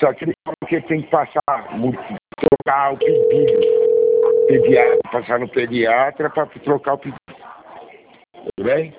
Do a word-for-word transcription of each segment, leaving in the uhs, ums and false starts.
Só que ele falou que tem que passar, mu- trocar o pedido. Pediatra, passar no pediatra para trocar o pedido. Tudo bem?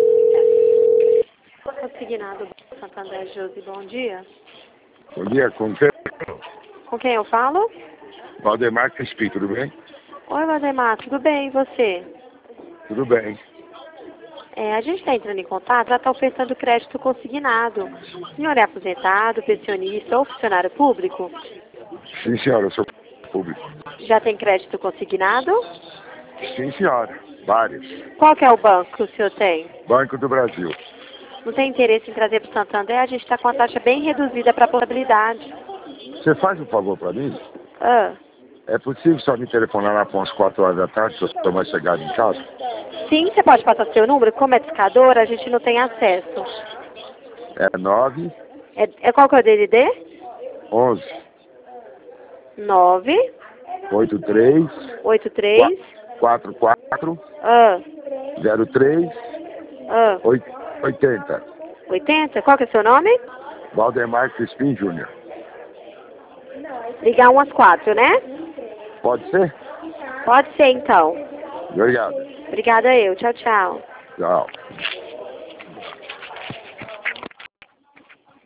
Consignado Santander Josi, bom dia. Bom dia, com quem? Com quem eu falo? Valdemar Crespi, tudo bem? Oi, Valdemar, tudo bem, e você? Tudo bem. É, a gente está entrando em contato para estar ofertando crédito consignado. O senhor é aposentado, pensionista ou funcionário público? Sim, senhora, eu sou público. Já tem crédito consignado? Sim, senhora, vários. Qual que é o banco que o senhor tem? Banco do Brasil. Não tem interesse em trazer para o Santander? A gente está com uma taxa bem reduzida para a portabilidade. Você faz um favor para mim? Ah, É possível só me telefonar lá para umas quatro horas da tarde, se eu estou mais chegado em casa? sim, você pode passar seu número? Como é discador, a gente não tem acesso. É nove É, é qual que é o D D D? onze nove oito três oito três quatro quatro ah, zero três ah, oitenta. oitenta? Qual que é o seu nome? Valdemar Crispim Júnior. Ligar umas quatro, né? Pode ser? Pode ser, então. Obrigado. Obrigada eu. Tchau, tchau. Tchau.